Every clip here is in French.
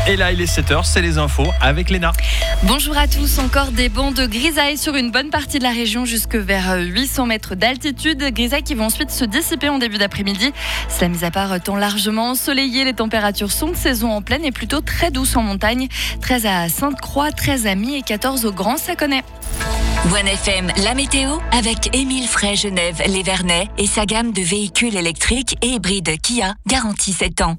Et là, il est 7h, c'est les infos avec Léna. Bonjour à tous, encore des bancs de grisaille sur une bonne partie de la région jusque vers 800 mètres d'altitude. Grisailles qui vont ensuite se dissiper en début d'après-midi. Cela mis à part temps largement ensoleillé, les températures sont de saison en pleine et plutôt très douces en montagne. 13 à Sainte-Croix, 13 à My et 14 au Grand Saconnet. One FM, la météo avec Émile Frey Genève, les Vernets et sa gamme de véhicules électriques et hybrides Kia, garantie 7 ans.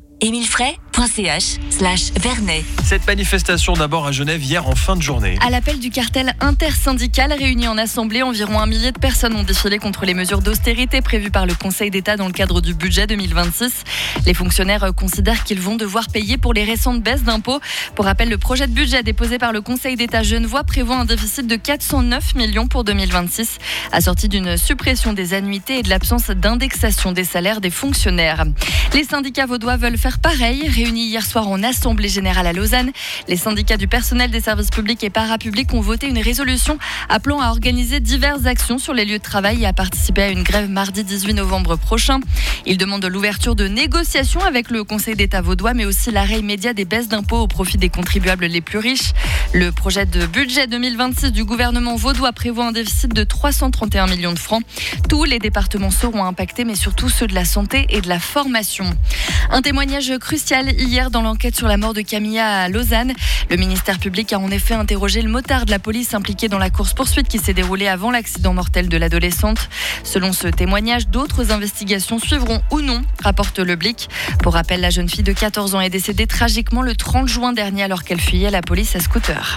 emilefrey.ch/Vernet. Cette manifestation d'abord à Genève hier en fin de journée. À l'appel du cartel intersyndical réuni en assemblée, environ 1 millier de personnes ont défilé contre les mesures d'austérité prévues par le Conseil d'État dans le cadre du budget 2026. Les fonctionnaires considèrent qu'ils vont devoir payer pour les récentes baisses d'impôts. Pour rappel, le projet de budget déposé par le Conseil d'État genevois prévoit un déficit de 409 millions pour 2026, assorti d'une suppression des annuités et de l'absence d'indexation des salaires des fonctionnaires. Les syndicats vaudois veulent faire pareil. Réunis hier soir en Assemblée Générale à Lausanne, les syndicats du personnel des services publics et parapublics ont voté une résolution appelant à organiser diverses actions sur les lieux de travail et à participer à une grève mardi 18 novembre prochain. Ils demandent l'ouverture de négociations avec le Conseil d'État vaudois, mais aussi l'arrêt immédiat des baisses d'impôts au profit des contribuables les plus riches. Le projet de budget 2026 du gouvernement vaudois prévoit un déficit de 331 millions de francs. Tous les départements seront impactés, mais surtout ceux de la santé et de la formation. Un témoignage crucial hier dans l'enquête sur la mort de Camilla à Lausanne. Le ministère public a en effet interrogé le motard de la police impliqué dans la course-poursuite qui s'est déroulée avant l'accident mortel de l'adolescente. Selon ce témoignage, d'autres investigations suivront ou non, rapporte le Blick. Pour rappel, la jeune fille de 14 ans est décédée tragiquement le 30 juin dernier alors qu'elle fuyait la police à scooter.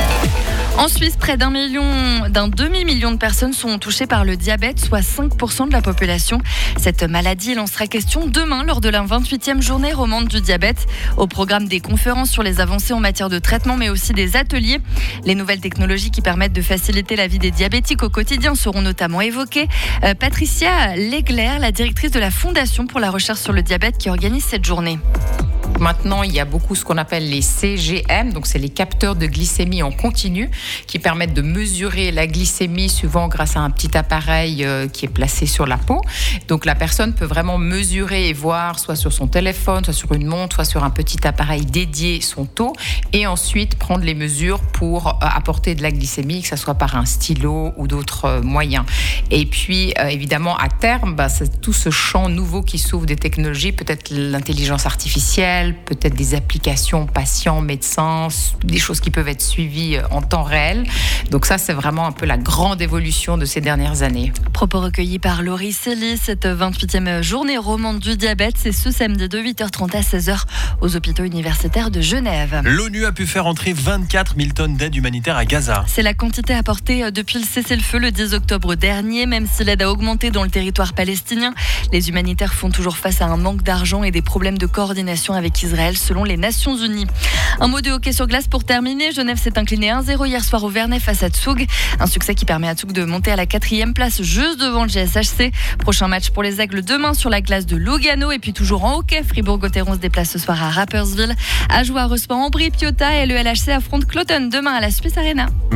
En Suisse, près d'un demi-million de personnes sont touchées par le diabète, soit 5% de la population. Cette maladie, il en sera question demain lors de la 28e journée romande du diabète. Au programme des conférences sur les avancées en matière de traitement, mais aussi des ateliers. Les nouvelles technologies qui permettent de faciliter la vie des diabétiques au quotidien seront notamment évoquées. Patricia Legler, la directrice de la Fondation pour la recherche sur le diabète qui organise cette journée. Maintenant, il y a beaucoup ce qu'on appelle les CGM, donc c'est les capteurs de glycémie en continu qui permettent de mesurer la glycémie souvent grâce à un petit appareil qui est placé sur la peau. Donc la personne peut vraiment mesurer et voir soit sur son téléphone, soit sur une montre, soit sur un petit appareil dédié son taux et ensuite prendre les mesures pour apporter de la glycémie, que ce soit par un stylo ou d'autres moyens. Et puis évidemment à terme, c'est tout ce champ nouveau qui s'ouvre des technologies, peut-être l'intelligence artificielle, peut-être des applications patients, médecins, des choses qui peuvent être suivies en temps réel. Donc ça, c'est vraiment un peu la grande évolution de ces dernières années. Propos recueillis par Laurie Célie. Cette 28e journée romande du diabète, c'est ce samedi de 8h30 à 16h aux hôpitaux universitaires de Genève. L'ONU a pu faire entrer 24 000 tonnes d'aide humanitaire à Gaza. C'est la quantité apportée depuis le cessez-le-feu le 10 octobre dernier. Même si l'aide a augmenté dans le territoire palestinien, les humanitaires font toujours face à un manque d'argent et des problèmes de coordination avec Israël, selon les Nations Unies. Un mot de hockey sur glace pour terminer. Genève s'est incliné 1-0 hier soir au Vernet face à Zug. Un succès qui permet à Zug de monter à la 4e place, juste devant le GSHC. Prochain match pour les Aigles demain sur la glace de Lugano. Et puis toujours en hockey, Fribourg-Gotteron se déplace ce soir à Rapperswil. À jouer à Resport en Brie, Piotta et le LHC affrontent Cloton demain à la Suisse Arena.